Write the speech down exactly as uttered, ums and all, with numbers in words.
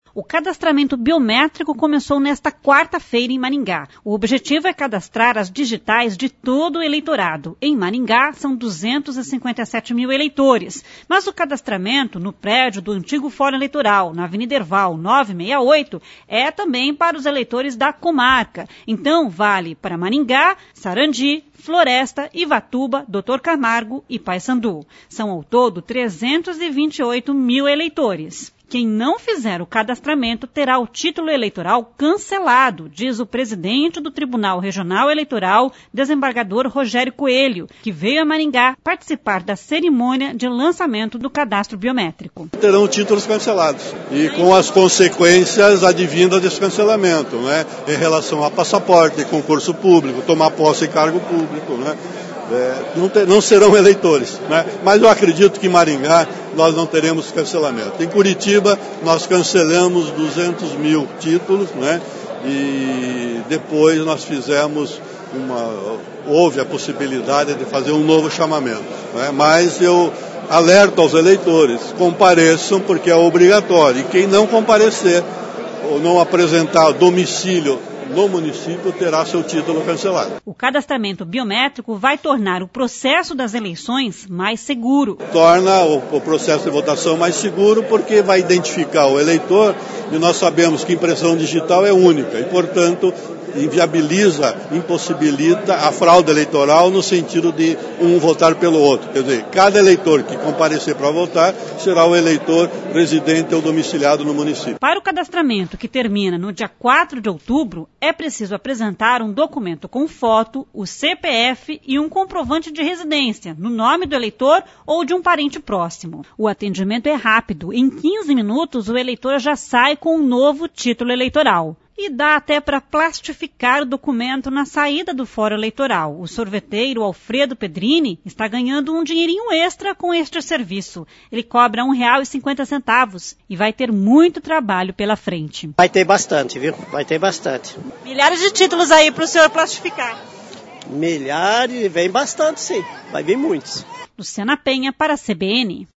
O cadastramento biométrico começou nesta quarta-feira em Maringá. O objetivo é cadastrar as digitais de todo o eleitorado. Em Maringá, são duzentos e cinquenta e sete mil eleitores. Mas o cadastramento no prédio do antigo Fórum Eleitoral, na Avenida Herval novecentos e sessenta e oito, é também para os eleitores da comarca. Então, vale para Maringá, Sarandi, Floresta, Ivatuba, doutor Camargo e Paissandu. São ao todo trezentos e vinte e oito mil eleitores. Quem não fizer o cadastramento terá o título eleitoral cancelado, diz o presidente do Tribunal Regional Eleitoral, desembargador Rogério Coelho, que veio a Maringá participar da cerimônia de lançamento do cadastro biométrico. Terão títulos cancelados e com as consequências advindas desse cancelamento, né, em relação a passaporte, concurso público, tomar posse em cargo público, né. É, não, ter, não serão eleitores, né? Mas eu acredito que em Maringá nós não teremos cancelamento. Em Curitiba nós cancelamos duzentos mil títulos, né? E depois nós fizemos uma, houve a possibilidade de fazer um novo chamamento, né? Mas eu alerto aos eleitores, compareçam porque é obrigatório. E quem não comparecer ou não apresentar domicílio no município terá seu título cancelado. O cadastramento biométrico vai tornar o processo das eleições mais seguro. Torna o, o processo de votação mais seguro porque vai identificar o eleitor e nós sabemos que impressão digital é única e, portanto, inviabiliza, impossibilita a fraude eleitoral no sentido de um votar pelo outro. Quer dizer, cada eleitor que comparecer para votar será o eleitor residente ou domiciliado no município. Para o cadastramento, que termina no dia quatro de outubro, é preciso apresentar um documento com foto, o C P F e um comprovante de residência, no nome do eleitor ou de um parente próximo. O atendimento é rápido. Em quinze minutos, o eleitor já sai com um novo título eleitoral. E dá até para plastificar o documento na saída do Fórum Eleitoral. O sorveteiro Alfredo Pedrini está ganhando um dinheirinho extra com este serviço. Ele cobra um real e cinquenta centavos e vai ter muito trabalho pela frente. Vai ter bastante, viu? Vai ter bastante. Milhares de títulos aí para o senhor plastificar. Milhares, vem bastante sim. Vai vir muitos. Luciana Penha para a C B N.